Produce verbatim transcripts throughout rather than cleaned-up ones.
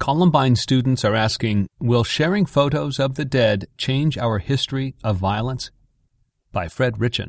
Columbine students are asking, will sharing photos of the dead change our history of violence? By Fred Richin.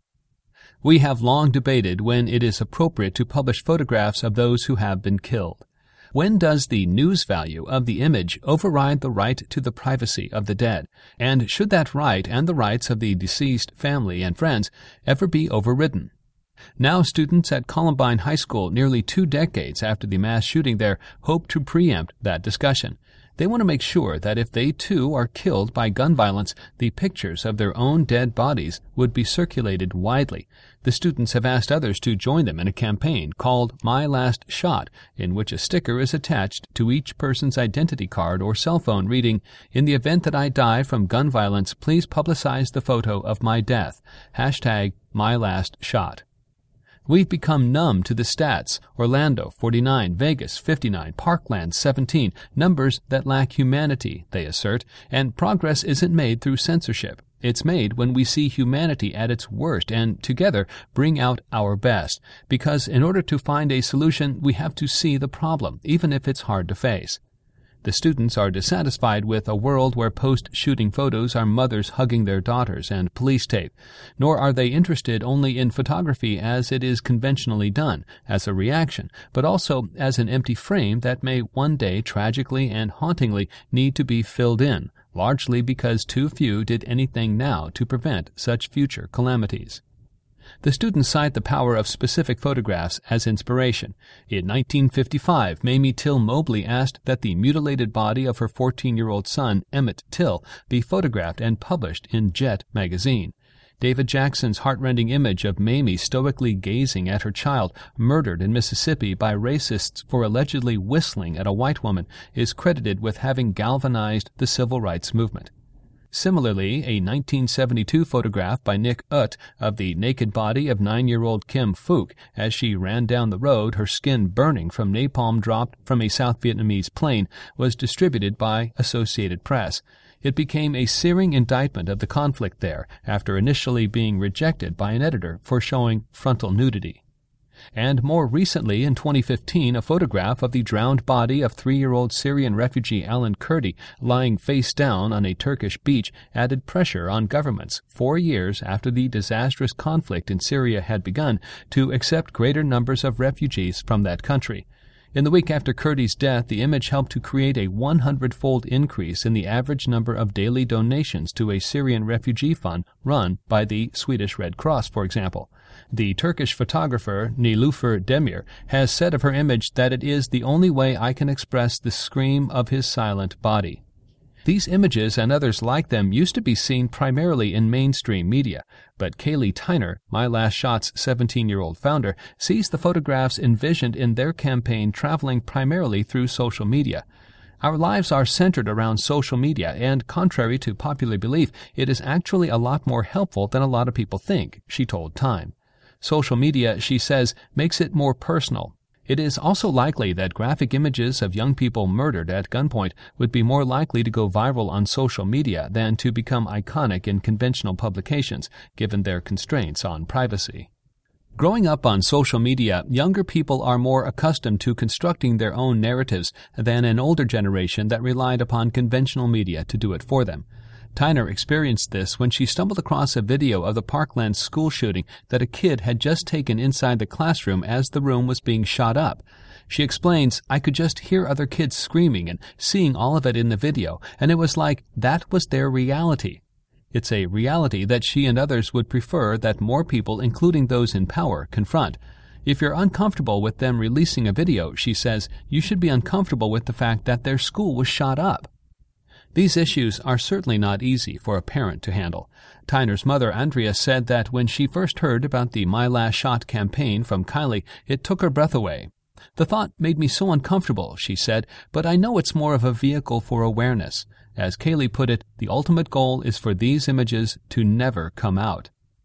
We have long debated when it is appropriate to publish photographs of those who have been killed. When does the news value of the image override the right to the privacy of the dead? And should that right and the rights of the deceased family and friends ever be overridden? Now students at Columbine High School, nearly two decades after the mass shooting there, hope to preempt that discussion. They want to make sure that if they too are killed by gun violence, the pictures of their own dead bodies would be circulated widely. The students have asked others to join them in a campaign called My Last Shot, in which a sticker is attached to each person's identity card or cell phone reading, "In the event that I die from gun violence, please publicize the photo of my death. Hashtag My Last Shot." We've become numb to the stats. Orlando, forty-nine, Vegas, fifty-nine, Parkland, seventeen, numbers that lack humanity, they assert, and progress isn't made through censorship. It's made when we see humanity at its worst and, together, bring out our best. Because in order to find a solution, we have to see the problem, even if it's hard to face. The students are dissatisfied with a world where post-shooting photos are mothers hugging their daughters and police tape, nor are they interested only in photography as it is conventionally done, as a reaction, but also as an empty frame that may one day tragically and hauntingly need to be filled in, largely because too few did anything now to prevent such future calamities. The students cite the power of specific photographs as inspiration. In nineteen fifty-five, Mamie Till Mobley asked that the mutilated body of her fourteen-year-old son, Emmett Till, be photographed and published in Jet magazine. David Jackson's heartrending image of Mamie stoically gazing at her child, murdered in Mississippi by racists for allegedly whistling at a white woman, is credited with having galvanized the civil rights movement. Similarly, a nineteen seventy-two photograph by Nick Ut of the naked body of nine-year-old Kim Phuc as she ran down the road, her skin burning from napalm dropped from a South Vietnamese plane, was distributed by Associated Press. It became a searing indictment of the conflict there, after initially being rejected by an editor for showing frontal nudity. And more recently, in twenty fifteen, a photograph of the drowned body of three-year-old Syrian refugee Alan Kurdi lying face down on a Turkish beach added pressure on governments, four years after the disastrous conflict in Syria had begun, to accept greater numbers of refugees from that country. In the week after Kurdi's death, the image helped to create a hundred-fold increase in the average number of daily donations to a Syrian refugee fund run by the Swedish Red Cross, for example. The Turkish photographer Nilüfer Demir has said of her image that it is the only way I can express the scream of his silent body. These images and others like them used to be seen primarily in mainstream media, but Kaylee Tyner, My Last Shot's seventeen-year-old founder, sees the photographs envisioned in their campaign traveling primarily through social media. Our lives are centered around social media, and contrary to popular belief, it is actually a lot more helpful than a lot of people think, she told Time. Social media, she says, makes it more personal. It is also likely that graphic images of young people murdered at gunpoint would be more likely to go viral on social media than to become iconic in conventional publications, given their constraints on privacy. Growing up on social media, younger people are more accustomed to constructing their own narratives than an older generation that relied upon conventional media to do it for them. Tyner experienced this when she stumbled across a video of the Parkland school shooting that a kid had just taken inside the classroom as the room was being shot up. She explains, I could just hear other kids screaming and seeing all of it in the video, and it was like that was their reality. It's a reality that she and others would prefer that more people, including those in power, confront. If you're uncomfortable with them releasing a video, she says, you should be uncomfortable with the fact that their school was shot up. These issues are certainly not easy for a parent to handle. Tyner's mother, Andrea, said that when she first heard about the My Last Shot campaign from Kylie, it took her breath away. The thought made me so uncomfortable, she said, but I know it's more of a vehicle for awareness. As Kaylee put it, the ultimate goal is for these images to never come out.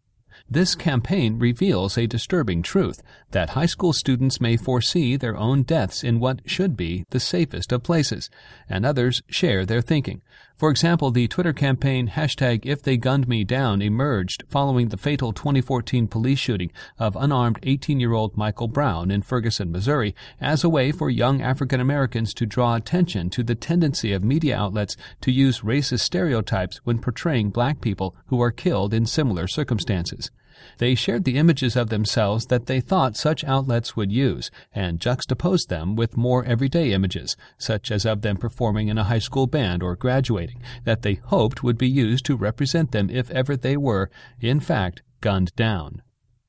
This campaign reveals a disturbing truth, that high school students may foresee their own deaths in what should be the safest of places, and others share their thinking. For example, the Twitter campaign hashtag If They Gunned Me Down emerged following the fatal twenty fourteen police shooting of unarmed eighteen-year-old Michael Brown in Ferguson, Missouri, as a way for young African Americans to draw attention to the tendency of media outlets to use racist stereotypes when portraying black people who are killed in similar circumstances. They shared the images of themselves that they thought such outlets would use and juxtaposed them with more everyday images, such as of them performing in a high school band or graduating, that they hoped would be used to represent them if ever they were, in fact, gunned down.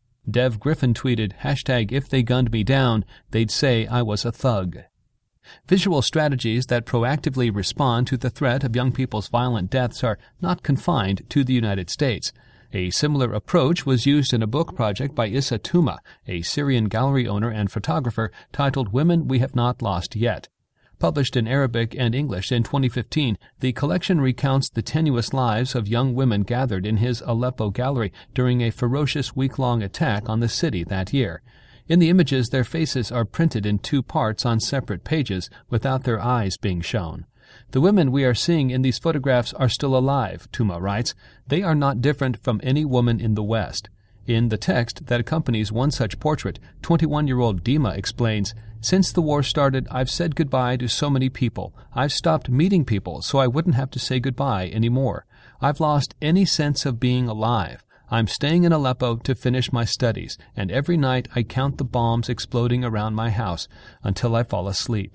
Dev Griffin tweeted, hashtag If They Gunned Me Down, they'd say I was a thug. Visual strategies that proactively respond to the threat of young people's violent deaths are not confined to the United States. A similar approach was used in a book project by Issa Tuma, a Syrian gallery owner and photographer, titled Women We Have Not Lost Yet. Published in Arabic and English in twenty fifteen, the collection recounts the tenuous lives of young women gathered in his Aleppo gallery during a ferocious week-long attack on the city that year. In the images, their faces are printed in two parts on separate pages, without their eyes being shown. The women we are seeing in these photographs are still alive, Tuma writes. They are not different from any woman in the West. In the text that accompanies one such portrait, twenty-one-year-old Dima explains, since the war started, I've said goodbye to so many people. I've stopped meeting people so I wouldn't have to say goodbye anymore. I've lost any sense of being alive. I'm staying in Aleppo to finish my studies, and every night I count the bombs exploding around my house until I fall asleep.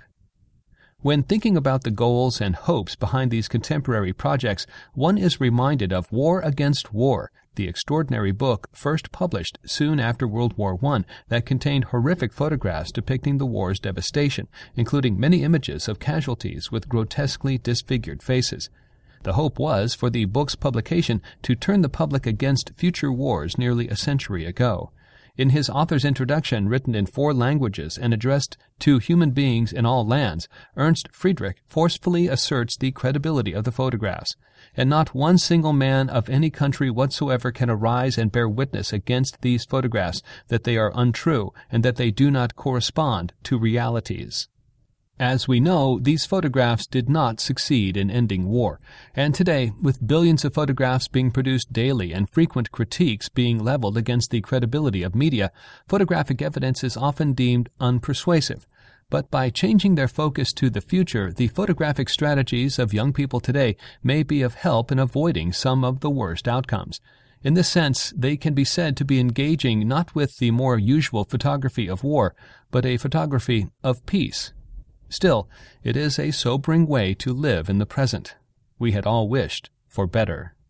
When thinking about the goals and hopes behind these contemporary projects, one is reminded of War Against War, the extraordinary book first published soon after World War One that contained horrific photographs depicting the war's devastation, including many images of casualties with grotesquely disfigured faces. The hope was for the book's publication to turn the public against future wars nearly a century ago. In his author's introduction, written in four languages and addressed to human beings in all lands, Ernst Friedrich forcefully asserts the credibility of the photographs, and not one single man of any country whatsoever can arise and bear witness against these photographs that they are untrue and that they do not correspond to realities. As we know, these photographs did not succeed in ending war, and today, with billions of photographs being produced daily and frequent critiques being leveled against the credibility of media, photographic evidence is often deemed unpersuasive. But by changing their focus to the future, the photographic strategies of young people today may be of help in avoiding some of the worst outcomes. In this sense, they can be said to be engaging not with the more usual photography of war, but a photography of peace. Still, it is a sobering way to live in the present. We had all wished for better.